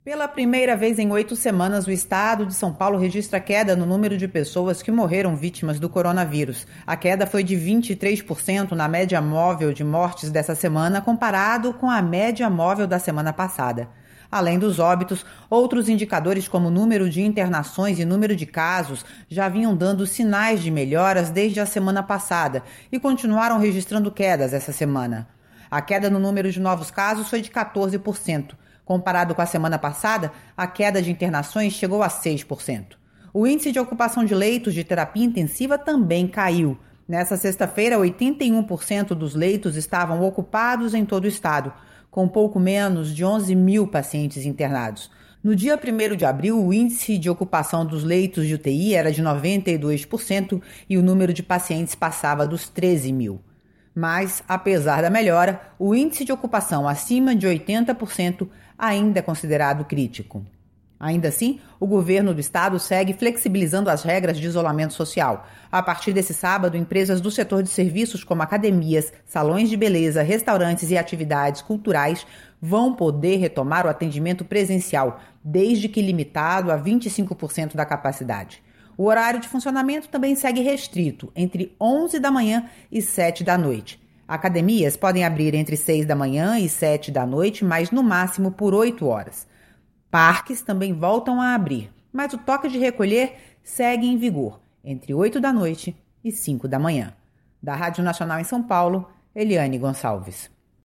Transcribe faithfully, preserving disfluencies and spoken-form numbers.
Pela primeira vez em oito semanas, o estado de São Paulo registra queda no número de pessoas que morreram vítimas do coronavírus. A queda foi de vinte e três por cento na média móvel de mortes dessa semana, comparado com a média móvel da semana passada. Além dos óbitos, outros indicadores como o número de internações e número de casos já vinham dando sinais de melhoras desde a semana passada e continuaram registrando quedas essa semana. A queda no número de novos casos foi de quatorze por cento. Comparado com a semana passada, a queda de internações chegou a seis por cento. O índice de ocupação de leitos de terapia intensiva também caiu. Nessa sexta-feira, oitenta e um por cento dos leitos estavam ocupados em todo o estado, com pouco menos de onze mil pacientes internados. No dia primeiro de abril, o índice de ocupação dos leitos de U T I era de noventa e dois por cento e o número de pacientes passava dos treze mil. Mas, apesar da melhora, o índice de ocupação acima de oitenta por cento ainda é considerado crítico. Ainda assim, o governo do estado segue flexibilizando as regras de isolamento social. A partir desse sábado, empresas do setor de serviços como academias, salões de beleza, restaurantes e atividades culturais vão poder retomar o atendimento presencial, desde que limitado a vinte e cinco por cento da capacidade. O horário de funcionamento também segue restrito, entre onze da manhã e sete da noite. Academias podem abrir entre seis da manhã e sete da noite, mas no máximo por oito horas. Parques também voltam a abrir, mas o toque de recolher segue em vigor, entre oito da noite e cinco da manhã. Da Rádio Nacional em São Paulo, Eliane Gonçalves.